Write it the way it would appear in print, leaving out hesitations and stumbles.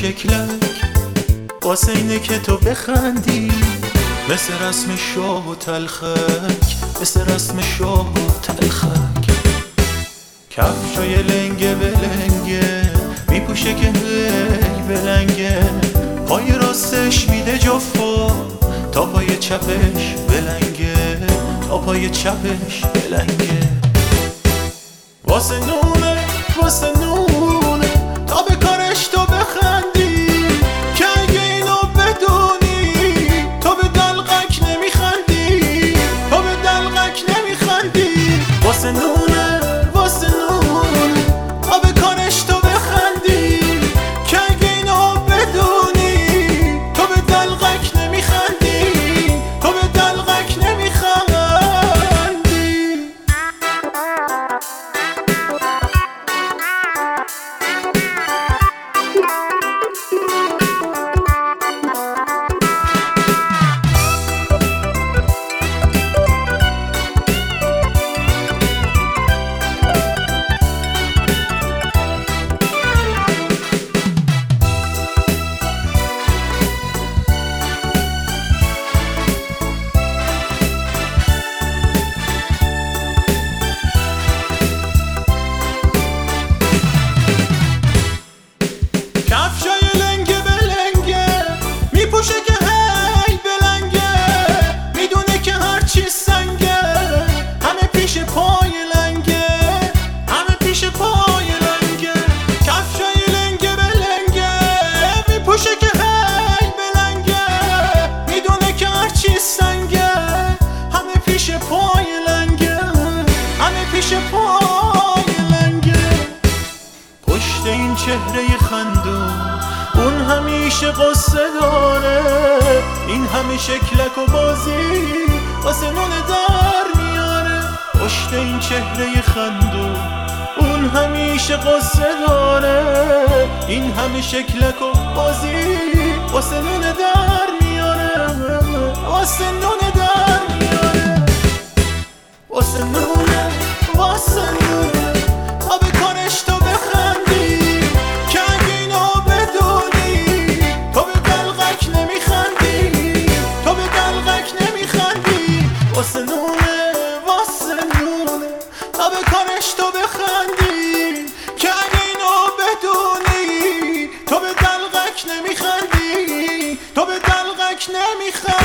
شکلک واسه اینه که تو بخندی، مثل رسم شاه و تلخک، مثل رسم شاه و تلخک. کفشای لنگه بلنگه میپوشه که هی بلنگه، پای راستش میده جفا تا پای چپش بلنگه، تا پای چپش بلنگه. واسه نونه واسه نونه تا به کارش تو بخندی، که اگه اینو بدونی تو به دلقک نمیخندی، تو به دلقک نمیخندی. واسه نونه واسه نونه تا به کارش تو بخندی، که اگه اینو بدونی تو به دلقک نمیخندی، تو به دلقک نمیخندی. پشت این چهره خندون اون همیشه قصه داره، این همه شکلک و بازی واسه نونه در میاره. پشت این چهره خندون اون همیشه قصه داره، این همه شکلک و بازی واسه نونه در میاره، واسه نونه در میاره. واسه نونه واسه نونه تا به کارش تو بخندی، که اگه اینو بدونی تو به دلقک نمیخندی، تو به دلقک نمیخندی. واسه نونه واسه نونه تا به کارش تو بخندی، که اگه اینو بدونی تو به دلقک نمیخندی، تو به دلقک نمیخندی.